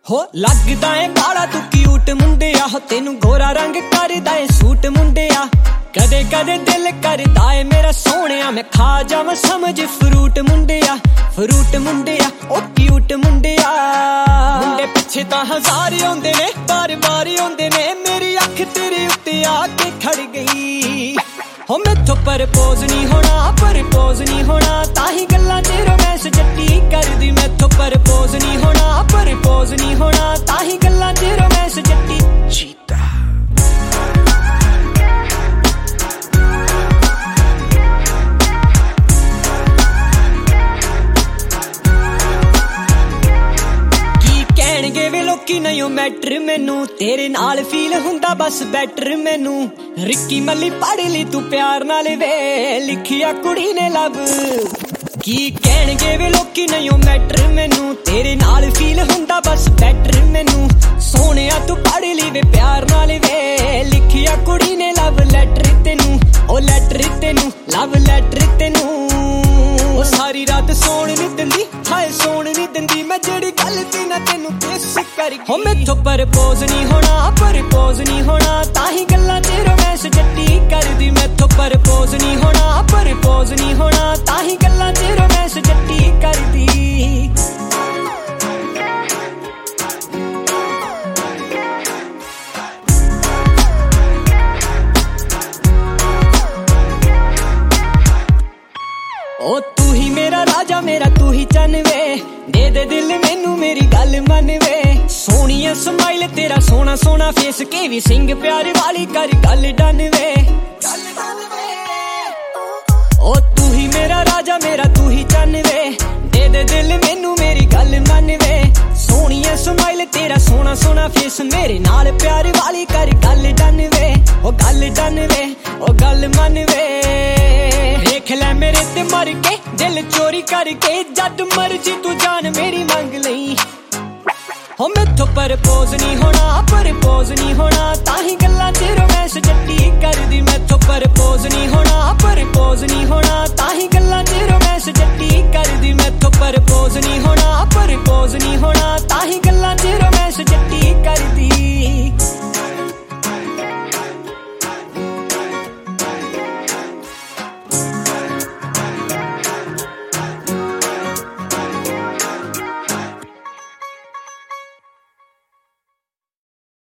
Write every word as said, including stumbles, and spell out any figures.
हो लगदा है काला तू क्यूट मुंडिया हो तेनू गोरा रंग करदा है सूट मुंडिया कदे कदे दिल करदा है मेरा सोहणिया मैं खा जावां समझ फ्रूट मुंडिया फ्रूट मुंडिया ओ क्यूट मुंडिया मुंडे पिछे तां हजार आउंदे ने बार बार आउंदे ने मेरी अख तेरे उत्ते आके खड़ गई हो मैथों परपोज नहीं होना परपोज नहीं होना ताही गल्लां च रोमांस जट्टी करदी मैथों परपोज नहीं होना परपोज नहीं होना ताही गल्लां च रोमांस जट्टी चीता कहणगे वे लोकी नहीं ओ मैटर मैनू तेरे नाल फील हुंदा बस बैटर मैनू रिक्की मल्ली पढ़ ली तू प्यार नाल वे लिखिया कुड़ी ने लब की कहणगे वे लोकी नहीं ओ मैटर मैनू तेरे नाल फील हुंदा बस बैटर मैनू सोहणिया तू पढ़ ली वे प्यार नाल वे लिखिया कुड़ी ने लव लैटर तेनू ओ लैटर तेनू लव लैटर तेनू ओ सारी रात सोण नहीं दिंदी हाय सोण नहीं दिंदी मैं जेड़ी गल ती ना तेनू किस कर हो मैथों परपोज नहीं होना परपोज नहीं होना ताही गल्लां च रोमांस जट्टी करदी मैथों परपोज नहीं होना परपोज नहीं होना ताही गल्लां च रोमांस जट्टी करदी ओ तू ही मेरा राजा मेरा तू ही चन वे दे दे दिल मैनू मेरी गल मन वे सोहणिया स्माइल तेरा सोना सोना फेस के भी सिंह प्यार वाली कर गल डन वे ओ तू ही मेरा राजा मेरा तू ही चन वे दे दे दिल मैनू मेरी गल मन वे सोहणिया स्माइल तेरा सोना सोना फेस मेरे नाल प्यार वाली कर गल डन वे ओ गल डन वे ओ गल मन वे देख ले मेरे ते मर के दिल चोरी करके जद मर्जी तू जान मेरी मंग लई हो मैथों परपोज नहीं होना परपोज नहीं